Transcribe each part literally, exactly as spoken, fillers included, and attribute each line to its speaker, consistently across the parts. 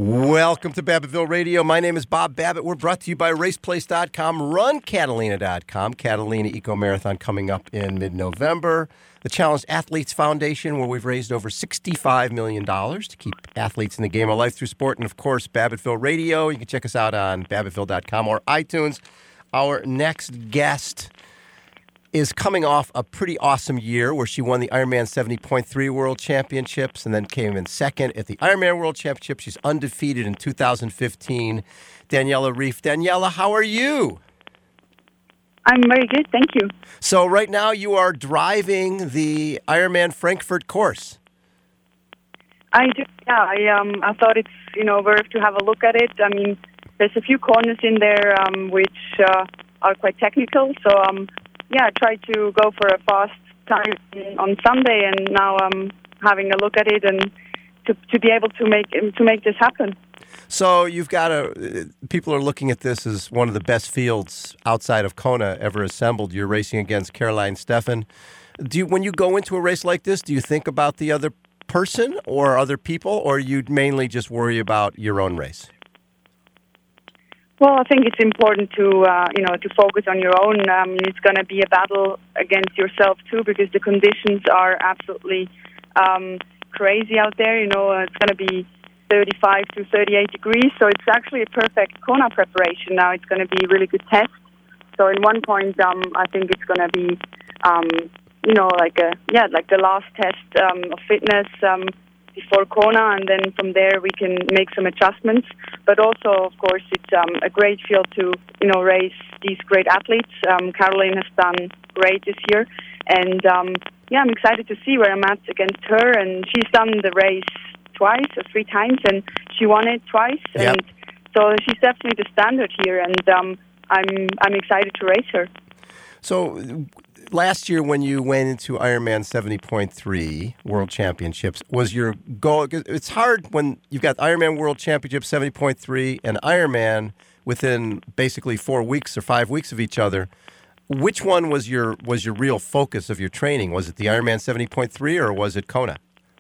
Speaker 1: Welcome to Babbittville Radio. My name is Bob Babbitt. We're brought to you by raceplace dot com, run catalina dot com. Catalina Eco Marathon coming up in mid-November. The Challenged Athletes Foundation, where we've raised over sixty-five million dollars to keep athletes in the game of life through sport. And, of course, Babbittville Radio. You can check us out on babbittville dot com or iTunes. Our next guest is coming off a pretty awesome year where she won the Ironman seventy point three World Championships and then came in second at the Ironman World Championship. She's undefeated in two thousand fifteen. Daniela Ryf. Daniela, how are you?
Speaker 2: I'm very good, thank you.
Speaker 1: So right now you are driving the Ironman Frankfurt course.
Speaker 2: I do, yeah. I um I thought it's you know worth to have a look at it. I mean, there's a few corners in there um, which uh, are quite technical, so um. Yeah, I tried to go for a fast time on Sunday, and now I'm having a look at it and to to be able to make to make this happen.
Speaker 1: So you've got a. People are looking at this as one of the best fields outside of Kona ever assembled. You're racing against Caroline Steffen. Do you, when you go into a race like this, do you think about the other person or other people, or you mainly just worry about your own race?
Speaker 2: Well, I think it's important to uh, you know to focus on your own. Um, it's going to be a battle against yourself too, because the conditions are absolutely um, crazy out there. You know, it's going to be thirty-five to thirty-eight degrees, so it's actually a perfect Kona preparation. Now it's going to be a really good test. So in one point, um, I think it's going to be um, you know like a yeah like the last test um, of fitness. Um, before Kona, and then from there we can make some adjustments. But also, of course, it's um, a great field to, you know, race these great athletes. Um, Caroline has done great this year, and um, yeah, I'm excited to see where I'm at against her. And she's done the race twice or three times, and she won it twice.
Speaker 1: Yep.
Speaker 2: And so she's definitely the standard here, and um, I'm I'm excited to race her.
Speaker 1: So last year when you went into Ironman seventy point three World Championships, was your goal? It's hard when you've got Ironman World Championship seventy point three and Ironman within basically four weeks or five weeks of each other. Which one was your was your real focus of your training? Was it the Ironman seventy point three or was it Kona?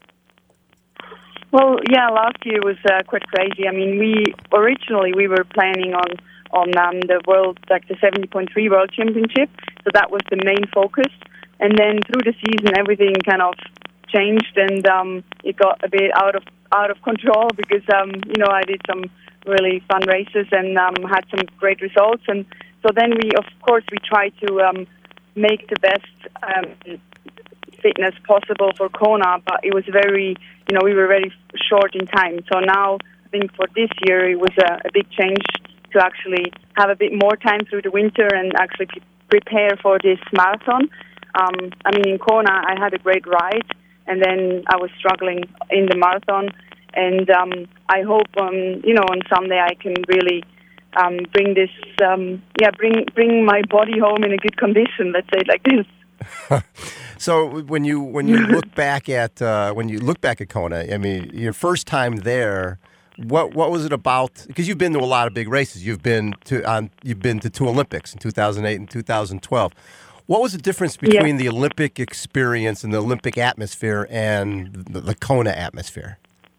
Speaker 2: Well, yeah, last year was uh, quite crazy. I mean, we originally we were planning on on um, the world, like the seventy point three World Championship. So that was the main focus. And then through the season, everything kind of changed, and um, it got a bit out of out of control because, um, you know, I did some really fun races and um, had some great results. And so then we, of course, we tried to um, make the best um, fitness possible for Kona, but it was very, you know, we were very short in time. So now I think for this year it was a, a big change to actually have a bit more time through the winter and actually prepare for this marathon. Um, I mean, in Kona, I had a great ride, and then I was struggling in the marathon. And um, I hope, um, you know, on Sunday I can really um, bring this, um, yeah, bring bring my body home in a good condition. Let's say it like this.
Speaker 1: So when you when you look back at uh, when you look back at Kona, I mean, your first time there. What what was it about? Because you've been to a lot of big races. You've been to on you've been to two Olympics in two thousand eight and two thousand twelve. What was the difference between yeah. the Olympic experience and the Olympic atmosphere and the, the Kona atmosphere?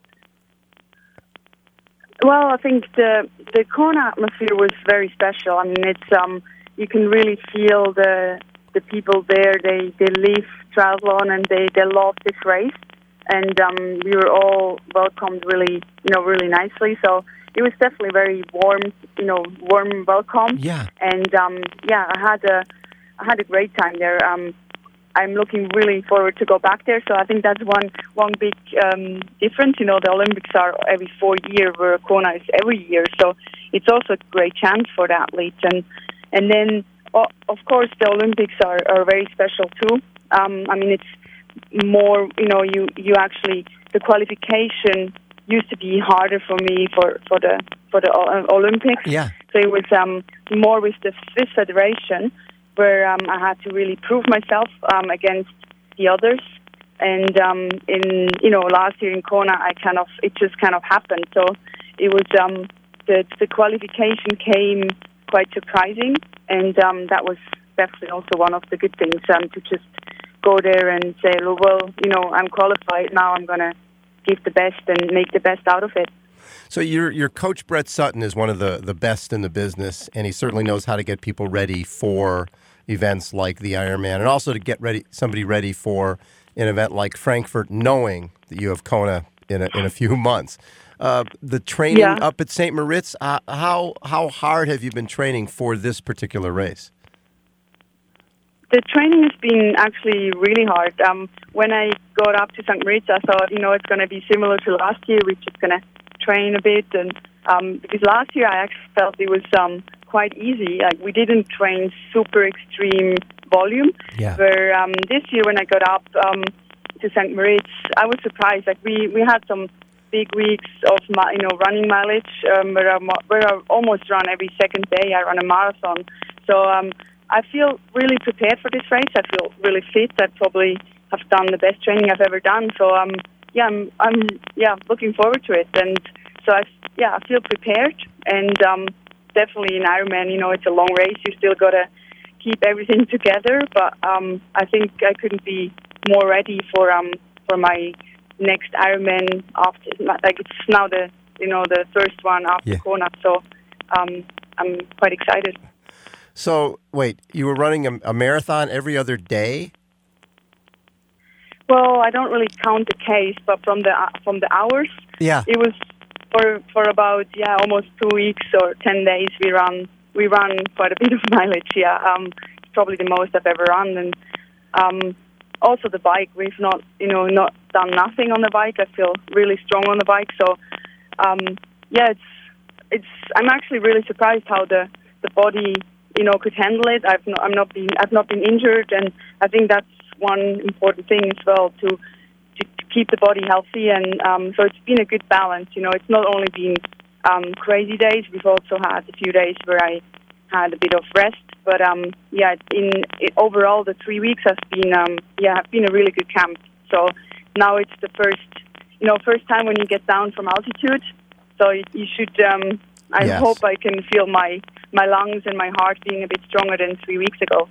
Speaker 2: Well, I think the the Kona atmosphere was very special. I mean, it's um you can really feel the the people there. They they live triathlon and they they love this race. And um, we were all welcomed really, you know, really nicely. So it was definitely very warm, you know, warm welcome.
Speaker 1: Yeah.
Speaker 2: And um, yeah, I had a, I had a great time there. Um, I'm looking really forward to go back there. So I think that's one one big um, difference. You know, the Olympics are every four years, where Kona is every year. So it's also a great chance for the athletes. And and then oh, of course the Olympics are, are very special too. Um, I mean, it's more, you know, you, you actually, the qualification used to be harder for me for, for the for the Olympics.
Speaker 1: Yeah.
Speaker 2: So it was um, more with the Swiss Federation, where um, I had to really prove myself um, against the others. And um, in, you know, last year in Kona, I kind of, it just kind of happened. So it was, um, the, the qualification came quite surprising. And um, that was definitely also one of the good things, um, to just go there and say, well, you know, I'm qualified, now I'm going to give the best and make the best out of it.
Speaker 1: So your your coach Brett Sutton is one of the, the best in the business, and he certainly knows how to get people ready for events like the Ironman, and also to get ready somebody ready for an event like Frankfurt, knowing that you have Kona in a, in a few months. Uh, the training
Speaker 2: Yeah.
Speaker 1: up at Saint Moritz, uh, how how hard have you been training for this particular race?
Speaker 2: The training has been actually really hard. Um, when I got up to Saint Moritz, I thought, you know, it's going to be similar to last year. We're just going to train a bit, and um, because last year I actually felt it was um, quite easy. Like we didn't train super extreme volume.
Speaker 1: Yeah.
Speaker 2: Where um, this year when I got up um, to Saint Moritz, I was surprised. Like we, we had some big weeks of mi- you know running mileage um, where I mo- where I almost run every second day. I run a marathon, so. Um, I feel really prepared for this race. I feel really fit. I probably have done the best training I've ever done. So um, yeah, I'm, I'm yeah looking forward to it. And so I yeah I feel prepared. And um, definitely in Ironman, you know, it's a long race. You still gotta keep everything together. But um, I think I couldn't be more ready for um for my next Ironman after like it's now the you know the first one after
Speaker 1: Yeah.
Speaker 2: Kona. So um, I'm quite excited.
Speaker 1: So, wait, you were running a, a marathon every other day?
Speaker 2: Well, I don't really count the case, but from the uh, from the hours,
Speaker 1: Yeah.
Speaker 2: it was for for about yeah almost two weeks or ten days. We run we run quite a bit of mileage. Yeah, um, it's probably the most I've ever run, and um, also the bike. We've not you know not done nothing on the bike. I feel really strong on the bike. So um, yeah, it's it's. I'm actually really surprised how the the body. You know, could handle it. I've not, I'm not been, I've not been injured, and I think that's one important thing as well to to, to keep the body healthy. And um, so it's been a good balance. You know, it's not only been um, crazy days. We've also had a few days where I had a bit of rest. But um, yeah, in it, overall, the three weeks has been um, yeah, have been a really good camp. So now it's the first, you know, first time when you get down from altitude. So you, you should. Um, I
Speaker 1: Yes.
Speaker 2: hope I can feel my, my lungs and my heart being a bit stronger than three weeks ago.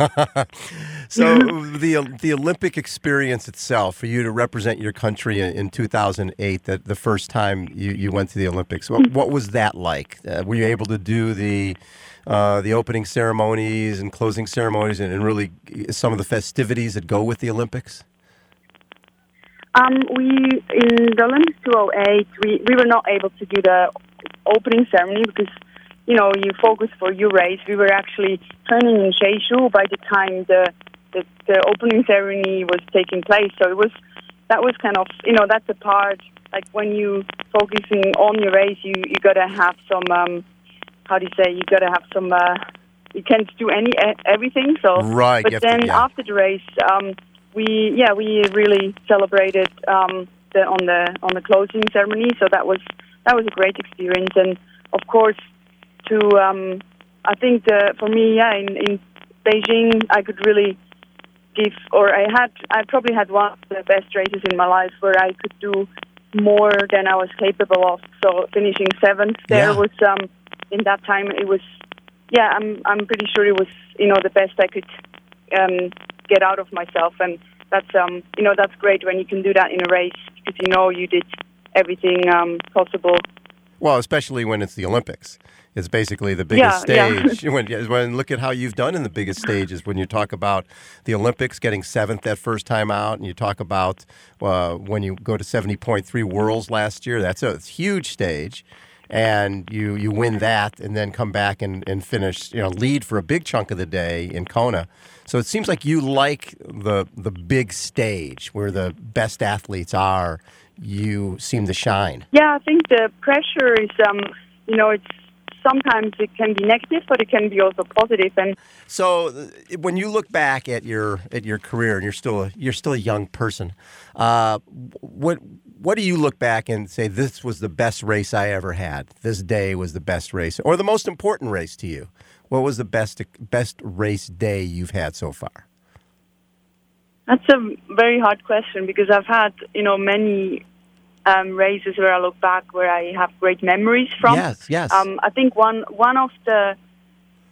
Speaker 1: So the the Olympic experience itself, for you to represent your country in, in two thousand eight, that the first time you, you went to the Olympics, what, what was that like? Uh, were you able to do the uh, the opening ceremonies and closing ceremonies and, and really some of the festivities that go with the Olympics?
Speaker 2: Um, we in the Olympics two thousand eight, we, we were not able to do the opening ceremony because, you know, you focus for your race. We were actually training in Jeju by the time the, the the opening ceremony was taking place. So it was that was kind of you know that's a part like when you focusing on your race, you you gotta have some um, how do you say you gotta have some uh, you can't do any everything. So
Speaker 1: Right, you
Speaker 2: but
Speaker 1: have to-
Speaker 2: then
Speaker 1: yeah.
Speaker 2: after the race, um, we yeah we really celebrated um, the on the on the closing ceremony. So that was. That was a great experience, and of course, to um, I think the, for me, yeah, in, in Beijing, I could really give, or I had, I probably had one of the best races in my life where I could do more than I was capable of. So finishing seventh there
Speaker 1: Yeah.
Speaker 2: was, um, in that time, it was, yeah, I'm, I'm pretty sure it was, you know, the best I could um, get out of myself, and that's, um, you know, that's great when you can do that in a race because you know you did everything um, possible.
Speaker 1: Well, especially when it's the Olympics. It's basically the biggest
Speaker 2: Yeah, yeah.
Speaker 1: stage. when, when look at how you've done in the biggest stages. When you talk about the Olympics getting seventh that first time out, and you talk about uh, when you go to seventy point three Worlds last year, that's a huge stage. And you, you win that and then come back and, and finish, you know, lead for a big chunk of the day in Kona. So it seems like you like the the big stage where the best athletes are. You seem to shine.
Speaker 2: Yeah, I think the pressure is, um, you know, it's sometimes it can be negative, but it can be also positive. And
Speaker 1: so, uh, when you look back at your at your career, and you're still a, you're still a young person, uh, what what do you look back and say this was the best race I ever had? This day was the best race, or the most important race to you? What was the best best race day you've had so far?
Speaker 2: that's a very hard question because I've had, you know, many um, races where I look back where I have great memories from.
Speaker 1: Yes, yes.
Speaker 2: Um, I think one one of the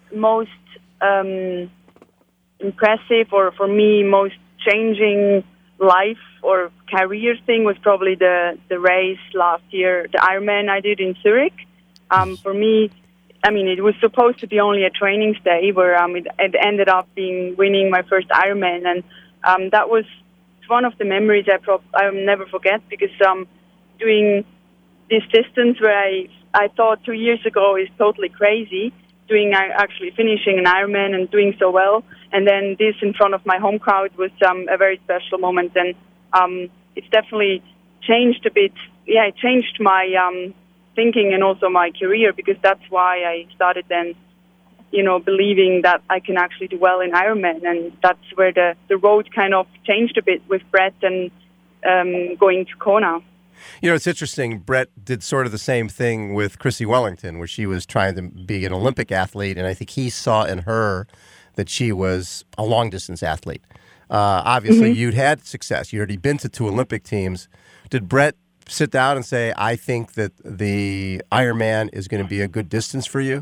Speaker 2: most um, impressive or for me most changing life or career thing was probably the, the race last year, the Ironman I did in Zurich. Um, for me, I mean, it was supposed to be only a training stay where um, it, it ended up being winning my first Ironman. And um, that was one of the memories I pro- I'll never forget because um, doing this distance where I, I thought two years ago is totally crazy, doing actually finishing an Ironman and doing so well. And then this in front of my home crowd was um, a very special moment. And um, it's definitely changed a bit. Yeah, it changed my um, thinking and also my career because that's why I started then, you know, believing that I can actually do well in Ironman. And that's where the, the road kind of changed a bit with Brett and um, going to Kona.
Speaker 1: You know, it's interesting. Brett did sort of the same thing with Chrissy Wellington, where she was trying to be an Olympic athlete, and I think he saw in her that she was a long-distance athlete. Uh, obviously, mm-hmm. you'd had success. You'd already been to two Olympic teams. Did Brett sit down and say, I think that the Ironman is going to be a good distance for you?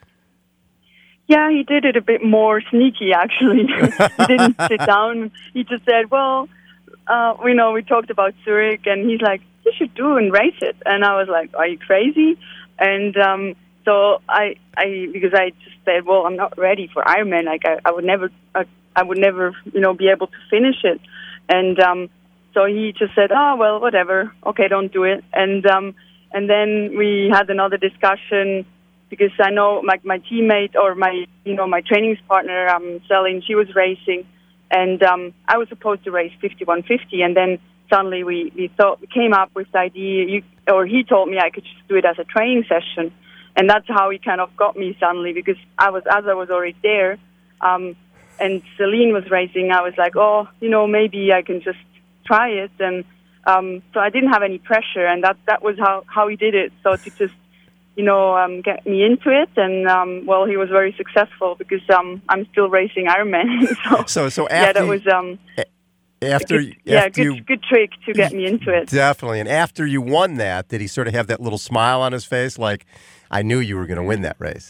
Speaker 2: Yeah, he did it a bit more sneaky, actually. He didn't sit down. He just said, well, uh, we know we talked about Zurich, and he's like, you should do and race it. And I was like, are you crazy? And um, so I, I, because I just said, well, I'm not ready for Ironman. Like I, I would never, I, I would never, you know, be able to finish it. And um, so he just said, oh, well, whatever. Okay, don't do it. And um, and then we had another discussion because I know my my teammate or my, you know, my training partner, um, Celine, she was racing, and um, I was supposed to race fifty-one fifty, and then suddenly we, we thought we came up with the idea, you, or he told me I could just do it as a training session, and that's how he kind of got me suddenly because I was as I was already there, um, and Celine was racing. I was like, oh, you know, maybe I can just try it, and um, so I didn't have any pressure, and that that was how how he did it. So to just, you know, um, get me into it, and um, well, he was very successful because um, I'm still racing Ironman. so,
Speaker 1: so so after
Speaker 2: yeah, that was. Um,
Speaker 1: After,
Speaker 2: good, yeah,
Speaker 1: after
Speaker 2: good,
Speaker 1: you,
Speaker 2: good trick to get me into it.
Speaker 1: Definitely. And after you won that, did he sort of have that little smile on his face, like, I knew you were going to win that race?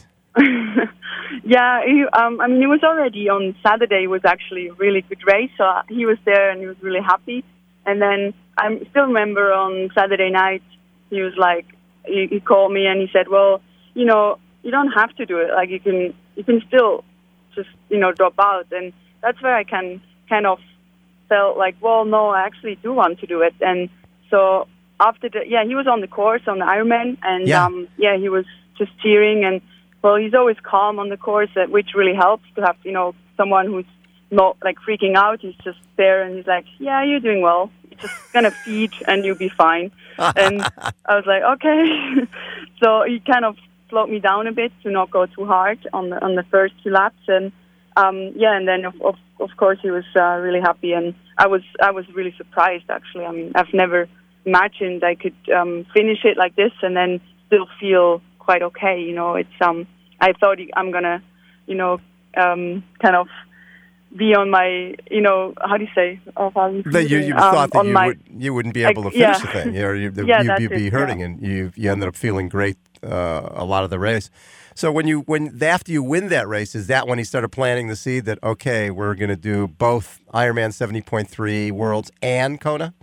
Speaker 2: yeah, he, um, I mean, it was already on Saturday. It was actually a really good race, so he was there and he was really happy. And then I still remember on Saturday night, he was like, he, he called me and he said, well, you know, you don't have to do it. Like, you can, you can still just, you know, drop out. And that's where I can kind of felt like, well, no, I actually do want to do it. And so after the, yeah, he was on the course on the Ironman, and yeah, um, yeah he was just cheering. And well, he's always calm on the course, uh, which really helps to have, you know, someone who's not like freaking out. He's just there, and he's like, yeah, you're doing well. You're just gonna feed, and you'll be fine. And I was like, okay. So he kind of slowed me down a bit to not go too hard on the on the first two laps, and um, yeah, and then of, of of course he was uh, really happy, and I was I was really surprised actually. I mean, I've never imagined I could um, finish it like this and then still feel quite okay. You know, it's um I thought I'm gonna, you know, um, kind of be on my, you know, how do you say? Oh,
Speaker 1: that you, you
Speaker 2: um,
Speaker 1: thought that you,
Speaker 2: my,
Speaker 1: would, you wouldn't be able to finish
Speaker 2: yeah.
Speaker 1: the thing, or you, the,
Speaker 2: yeah,
Speaker 1: you'd, you'd
Speaker 2: it,
Speaker 1: be hurting,
Speaker 2: yeah.
Speaker 1: and you you ended up feeling great uh, a lot of the race. So when you when after you win that race, is that when he started planting the seed that, okay, we're going to do both Ironman seventy point three Worlds and Kona?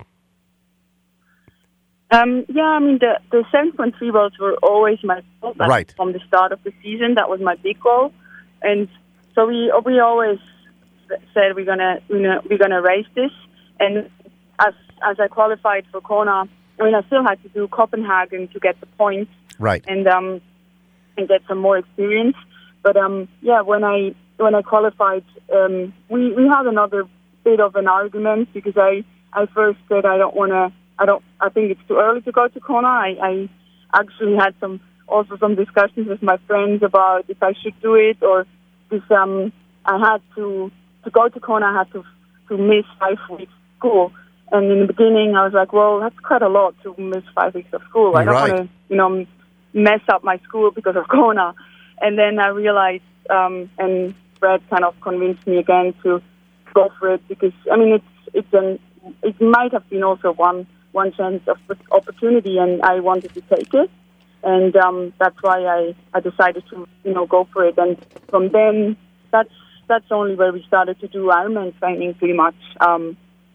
Speaker 2: Um, yeah, I mean, the, the seven point three Worlds were always my goal. Like,
Speaker 1: right.
Speaker 2: From the start of the season, that was my big goal. And so we we always said we're gonna you know we're gonna race this. And as as I qualified for Kona, I mean, I still had to do Copenhagen to get the points.
Speaker 1: Right.
Speaker 2: And um and get some more experience. But um yeah, when I when I qualified, um we, we had another bit of an argument because I, I first said I don't wanna I don't I think it's too early to go to Kona. I, I actually had some also some discussions with my friends about if I should do it, or if um I had to to go to Kona I had to to miss five weeks of school. And in the beginning I was like, well, that's quite a lot to miss five weeks of school. I don't
Speaker 1: right.
Speaker 2: wanna, you know, mess up my school because of Kona. And then I realized, um, and Brad kind of convinced me again to go for it because, I mean, it's it's an it might have been also one one chance of opportunity, and I wanted to take it. And um, that's why I, I decided to, you know, go for it. And from then, that's that's only where we started to do Ironman training pretty much. Um,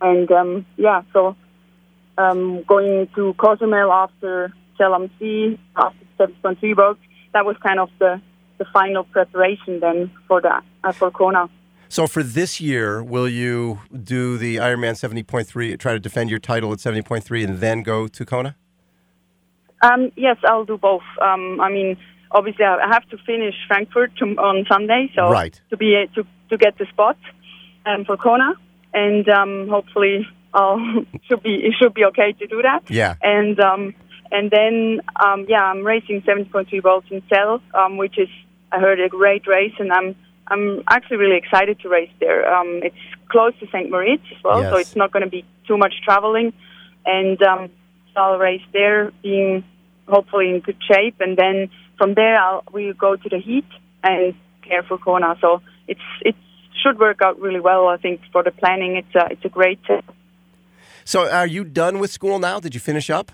Speaker 2: and um, yeah, so um, going to Cozumel after Tel Sea, after seventy point three Worlds, that was kind of the, the final preparation then for that, uh, for Kona.
Speaker 1: So for this year, will you do the Ironman seventy point three, try to defend your title at seventy point three, and then go to Kona?
Speaker 2: Um, yes, I'll do both. Um, I mean, obviously, I have to finish Frankfurt to, on Sunday, so
Speaker 1: right.
Speaker 2: to be to to get the spot um, for Kona, and um, hopefully, I'll should be it should be okay to do that.
Speaker 1: Yeah.
Speaker 2: And um, and then um, yeah, I'm racing seventy point three Worlds in Celle, um, which is I heard a great race, and I'm I'm actually really excited to race there. Um, it's close to Saint Moritz as well,
Speaker 1: Yes.
Speaker 2: so it's not going to be too much traveling, and um, so I'll race there, being hopefully in good shape, and then from there I'll we go to the heat and prepare for Kona. So it's it should work out really well. I think for the planning, it's a it's a great tip.
Speaker 1: So are you done with school now? Did you finish up?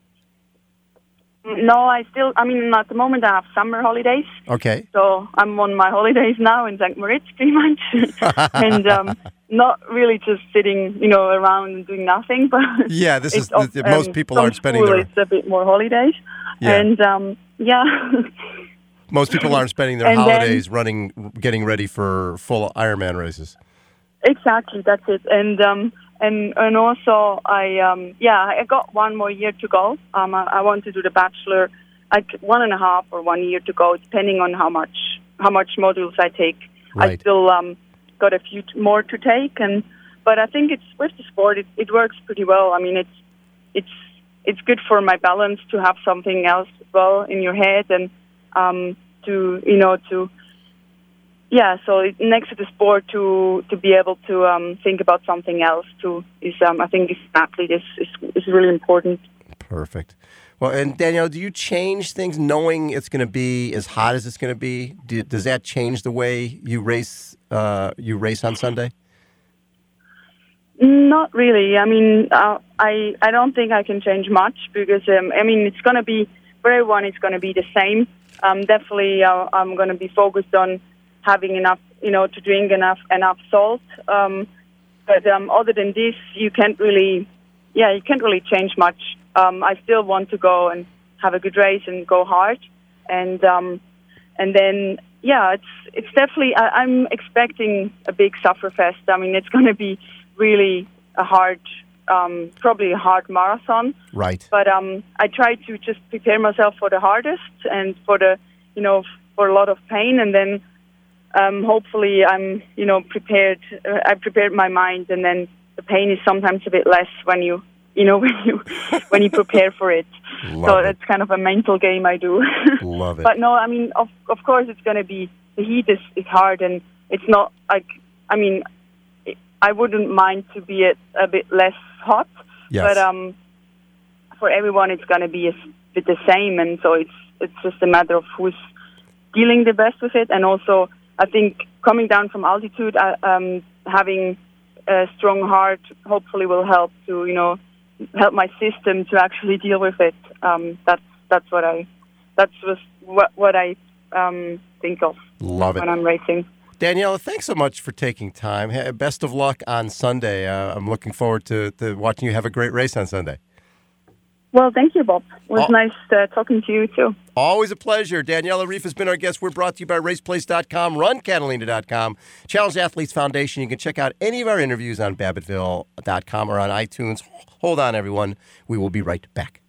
Speaker 2: No, I still. I mean, at the moment I have summer holidays.
Speaker 1: Okay.
Speaker 2: So I'm on my holidays now in Saint Moritz, pretty much, and um, not really just sitting, you know, around and doing nothing. But
Speaker 1: yeah, this is
Speaker 2: it's of-
Speaker 1: the, most
Speaker 2: um,
Speaker 1: people
Speaker 2: from
Speaker 1: aren't spending
Speaker 2: school,
Speaker 1: their
Speaker 2: It's a bit more holidays,
Speaker 1: Yeah.
Speaker 2: and um, yeah.
Speaker 1: most people aren't spending their
Speaker 2: And then-
Speaker 1: holidays running, getting ready for full Ironman races.
Speaker 2: Exactly, that's it. And um, and and also, I um, yeah, I got one more year to go. Um, I, I want to do the bachelor, like one and a half or one year to go, depending on how much how much modules I take. I
Speaker 1: Right.
Speaker 2: still um, got a few t- more to take, and but I think it's with the sport, it, it works pretty well. I mean, it's it's it's good for my balance to have something else as well in your head, and um, to you know to. Yeah, so it- next to the sport, to to be able to um, think about something else too is, um, I think, as an athlete is, is is really important.
Speaker 1: Perfect. Well, and Danielle, do you change things knowing it's going to be as hot as it's going to be? Do, does that change the way you race? Uh, you race on Sunday?
Speaker 2: Not really. I mean, uh, I I don't think I can change much because um, I mean it's going to be for everyone. It's going to be the same. Um, definitely, uh, I'm going to be focused on having enough, you know, to drink enough enough salt. Um, but um, other than this, you can't really, yeah, you can't really change much. Um, I still want to go and have a good race and go hard, and um, and then yeah, it's it's definitely. I, I'm expecting a big sufferfest. I mean, it's going to be really a hard, um, probably a hard marathon.
Speaker 1: Right.
Speaker 2: But um, I try to just prepare myself for the hardest and for the, you know, for a lot of pain, and then. Um, hopefully, I'm, you know, prepared. Uh, I prepared my mind, and then the pain is sometimes a bit less when you, you know, when you when you prepare for it.
Speaker 1: Love
Speaker 2: so
Speaker 1: it.
Speaker 2: that's kind of a mental game I do.
Speaker 1: Love it.
Speaker 2: But no, I mean, of of course, it's going to be the heat is, is hard, and it's not like I mean, I wouldn't mind to be a, a bit less hot.
Speaker 1: Yes.
Speaker 2: But um, for everyone, it's going to be a bit the same, and so it's it's just a matter of who's dealing the best with it, and also. I think coming down from altitude, uh, um, having a strong heart hopefully will help to, you know, help my system to actually deal with it. Um, that's that's what I that's was what what I um, think of
Speaker 1: Love it.
Speaker 2: when I'm racing.
Speaker 1: Daniela, thanks so much for taking time. Ha- Best of luck on Sunday. Uh, I'm looking forward to, to watching you have a great race on Sunday.
Speaker 2: Well, thank you, Bob. It was
Speaker 1: Oh.
Speaker 2: nice uh, talking to you, too.
Speaker 1: Always a pleasure. Daniela Ryf has been our guest. We're brought to you by raceplace dot com, run catalina dot com, Challenge Athletes Foundation. You can check out any of our interviews on babbittville dot com or on iTunes. Hold on, everyone. We will be right back.